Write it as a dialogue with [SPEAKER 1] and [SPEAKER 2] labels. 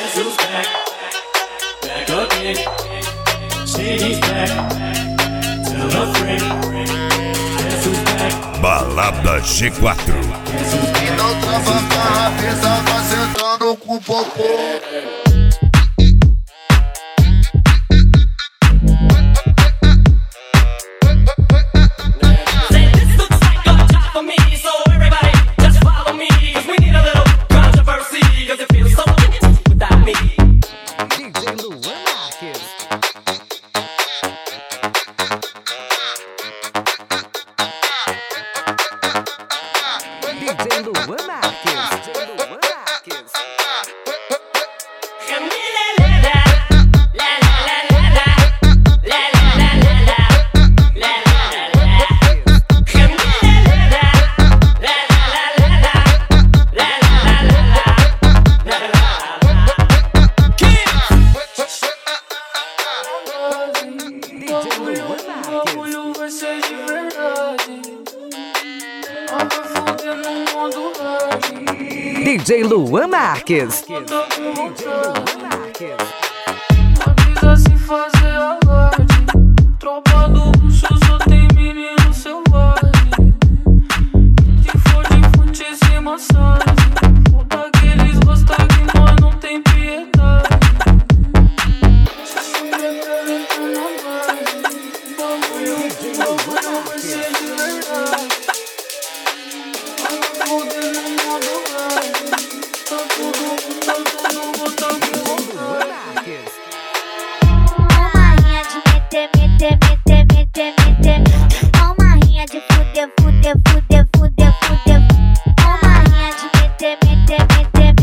[SPEAKER 1] Balada G4.
[SPEAKER 2] E não trava barra pesada sentando com popô.
[SPEAKER 3] Bagulho vai ser de verdade. Ando fudendo no mundo hard.
[SPEAKER 4] DJ Luan Marques.
[SPEAKER 3] Tô com vontade. Avisa se fazer alarde. Tropa do luxo só tem menino selvagem. Se for de fute sem massagem, ou daqueles gostar que nós não tem piedade. Se me representa na base. Bagulho vai ser de verdade. Ando fudendo no mundo hard. Tá tudo, vou tá com vontade.
[SPEAKER 5] Uma rinha de meter, meter, meter, meter, meter. Uma rinha de fuder, fuder, fuder, fuder, fuder. Uma rinha de meter, meter, meter,